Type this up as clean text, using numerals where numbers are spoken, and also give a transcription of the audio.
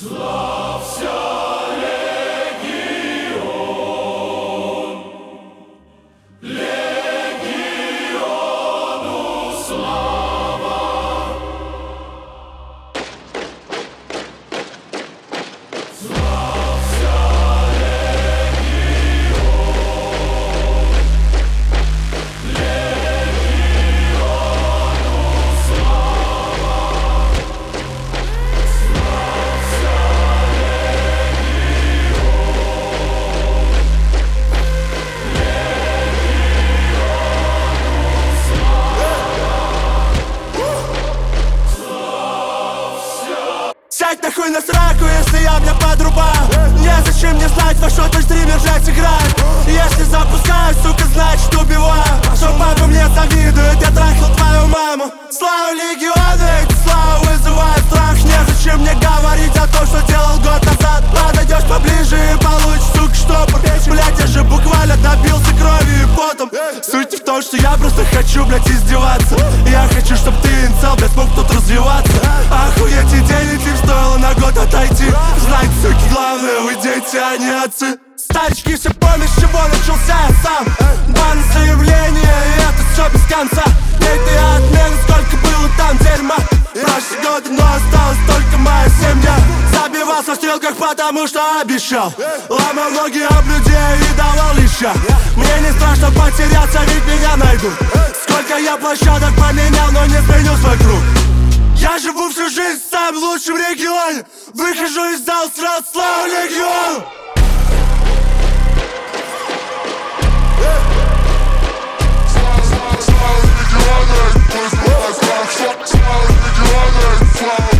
Славься, легион, легиону слава. Славься, легион, легиону слава. Сядь нахуй на сраку, если я бля подрубаю. Незачем мне знать, во что твой стример жать играет. Если запускаю, сука, значит убиваю. Что папа мне завидует, я трахал твою маму. Слава легиону, эти слова вызывают страх. Незачем мне говорить о том, что делал год назад. Подойдешь поближе и получишь, сука, штопор. Блять, я же буквально добился кровью и потом. Суть в том, что я просто хочу, блять, издеваться. Я хочу, чтоб ты, инцел, блять, смог тут развиваться. Охуеть, и денег им стоило на год отойти. Знать, суки, главное, вы дети, а не отцы. Старички, все помнишь, с чего начался я сам. Бан, заявление, и это все без конца. Битые отмены, сколько было там дерьма. Прошлые годы, но осталась только моя семья. Забивался в стрелках, потому что обещал. Ломал ноги об людей и давал леща. Мне не страшно потеряться, ведь меня найдут. Сколько я площадок поменял, но не сменил свой круг. Я живу всю жизнь в самом лучшем регионе. Выхожу из зала, сразу слава легиону. Слава легиону, слава легиону, слава